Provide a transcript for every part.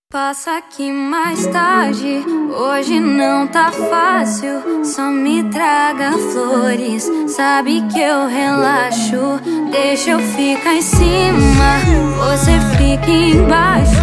Passa aqui mais tarde, hoje não tá fácil. Só me traga flores, sabe que eu relaxo. Deixa eu ficar em cima, você fica embaixo.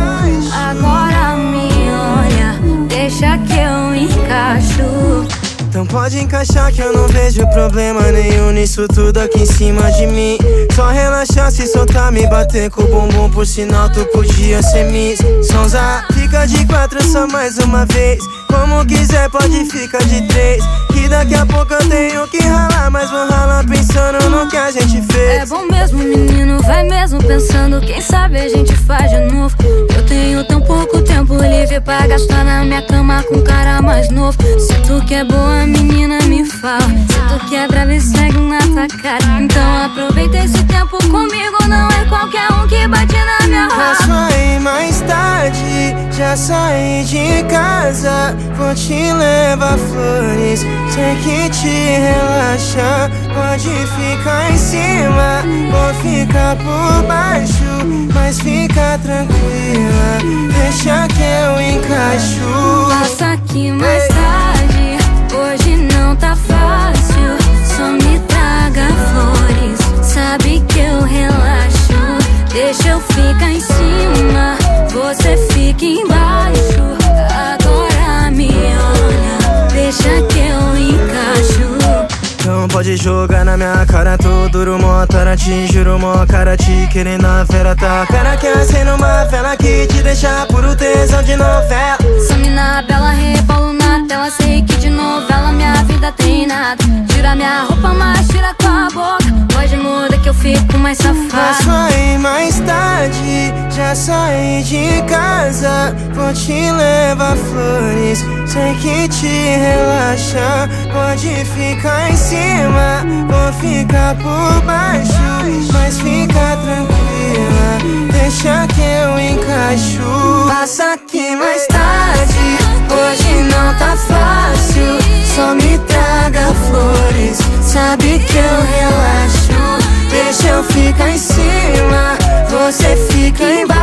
Agora me olha, deixa que eu encaixo. Então pode encaixar que eu não vejo problema nenhum nisso tudo aqui em cima de mim. Só relaxar, se soltar, me bater com o bumbum, por sinal tu podia ser Miss Sonza. Fica de 4 só mais uma vez, como quiser pode ficar de 3. Que daqui a pouco eu tenho que ralar, mas vou ralar pensando no que a gente fez. É bom mesmo menino, vai mesmo pensando, quem sabe a gente faz de novo. Eu tenho tão pouco tempo livre pra gastar na minha cama com um cara mais novo. Se tu que é boa menina me fala, se tu que é brava e segue na tua cara. Então aproveita esse tempo comigo, não é qualquer um que bate na minha raba. Posso ir mais tarde, já saí de casa, vou te levar flores, sei que te relaxa. Pode ficar em cima, vou ficar por baixo, mas fica tranquila, deixa que eu encaixo. Passa aqui mais tarde, hoje não tá fácil. Só me traga flores, sabe que eu relaxo. Deixa eu ficar em cima, você fica embaixo. Agora me olha, deixa que eu encaixo. Então pode jogar na minha cara, tô duro, mó tara, te juro, mó cara, te querendo a fera, tá? Cara que acende uma vela que te deixa puro tesão de novela. Essa mina bela, rebolo na tela, sei que de novela minha vida tem nada. Tira minha roupa, mas tira com a boca, pode mudar que eu fico mais safada. Posso ir mais tarde, já saí de casa, vou te levar flores, sei que te relaxa. Pode ficar em cima, vou ficar por baixo, mas fica tranquila, deixa que eu encaixo. Passa aqui mais tarde, hoje não tá fácil. Só me traga flores, sabe que eu relaxo. Deixa eu ficar em cima, você fica embaixo.